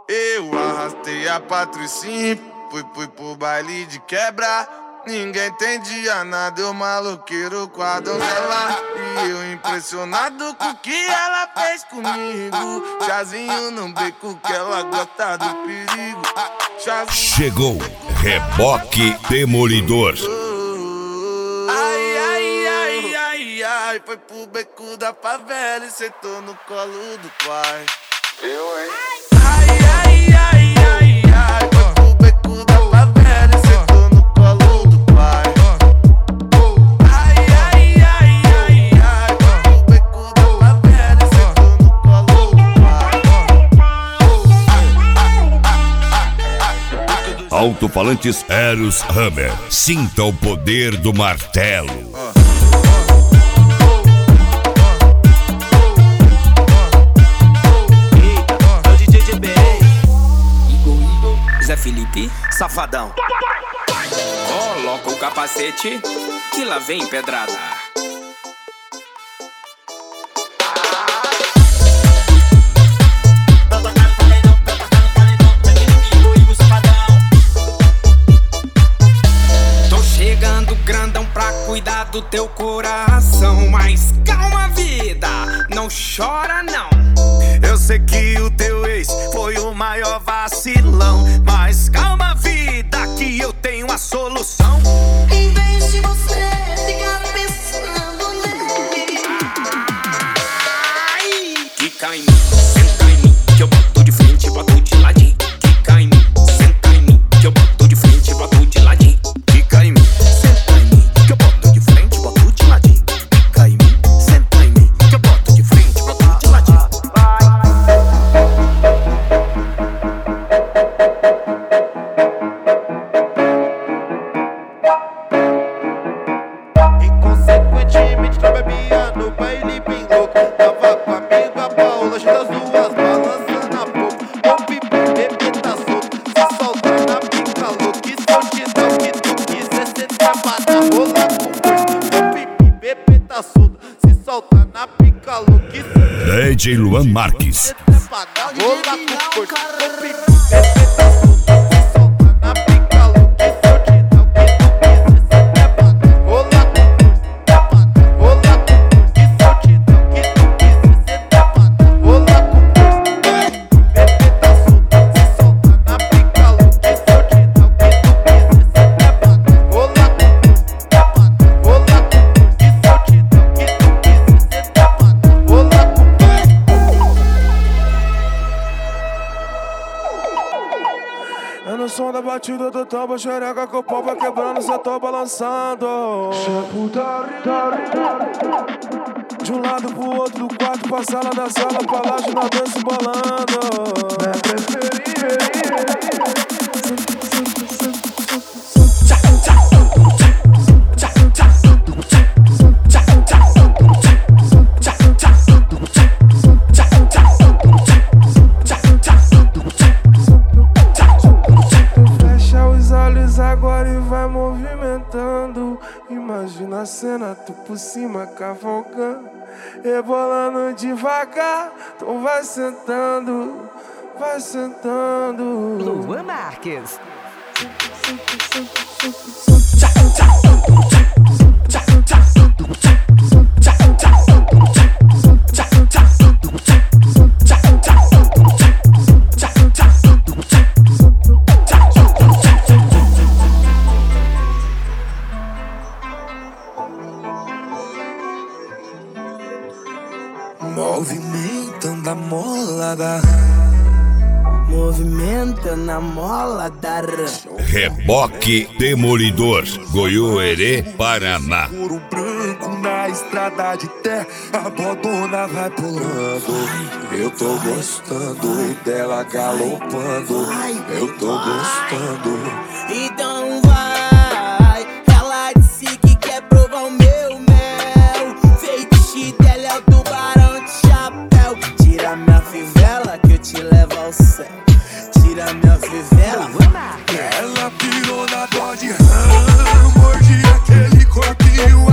Eu arrastei a Patricinha, fui pro baile de quebra. Ninguém entendia nada, eu maloqueiro com a donzela. E eu impressionado com o que ela fez comigo. Chazinho no beco que ela gosta do perigo. Chegou Reboque Demolidor. Ai, ai, ai, ai, ai. Foi pro beco da favela e sentou no colo do pai. Eu, hein? Ai, ai, ai, ai, ai. Foi pro beco da favela e sentou no colo do pai. Ai, ai, ai, ai, ai. Foi pro beco da favela e sentou no colo do pai. Alto-falantes Eros Hammer. Sinta o poder do martelo. Zé Felipe, safadão. Coloca o capacete que lá vem pedrada. Tô chegando grandão pra cuidar do teu coração. Mas calma, vida, não chora não. Eu sei que o teu ex foi o maior vacilão, mas calma, vida, que eu tenho a solução. Em vez de você ficar pensando nele, quica em mim, senta em mim, que eu boto de frente, boto de ladinho. Quica em mim, senta em mim, que eu boto de frente, boto de ladinho. Fica em mim, senta em mim, que eu boto de frente, boto de ladinho. Fica em mim, senta em mim, que eu boto de frente, boto de ladinho. Inconsequentemente não bebia no baile bem louco. Tava com a amiga Paula, das duas balançando a boca. O pipi, bebê tá solto, se solta na pica louca. E se eu te dar o que tu quiser, cê trabalha, rola com força. O pipi, bebê tá solto, se solta na pica louca. E se DJ Luan Marques. cê trabalha, rola com força. O pipi, bebê tá solto, se solta na pica louca. E se eu te dar o que tu quiser, cê trabalha, rola com força. Rola com força, e se eu te dar o que tu quiser, cê trabalha, rola com força. Bebê tá solto, se solta na pica louca. E se eu te dar o que tu quiser, cê trabalha, rola com força. Rola com força, e se eu te dar o que tu quiser, cê trabalha, rola com força. É no som da batida do tambo, xereca com o pau vai quebrando, cê tô balançando. De um lado pro outro do quarto, pra sala da sala, pra laje na dança bolando. É preferível. Fecha os olhos agora e vai movimentando. Imagina a cena, tu por cima cavalgando, rebolando devagar. Então vai sentando, vai sentando. Luan Marques. Movimentando a mola da... Movimentando a mola da... Reboque Demolidor. Goiôerê, Paraná. Ouro branco na estrada de terra, a bodona vai pulando. Eu tô gostando dela galopando. Eu tô gostando. Então vai, ela disse que quer provar o meu mel. Feitiço dela é o tubarão de chapéu. Tira minha fivela que eu te levo ao céu. Tira minha fivela. Ela pirou na Dodge Ram, mordi aquele corpinho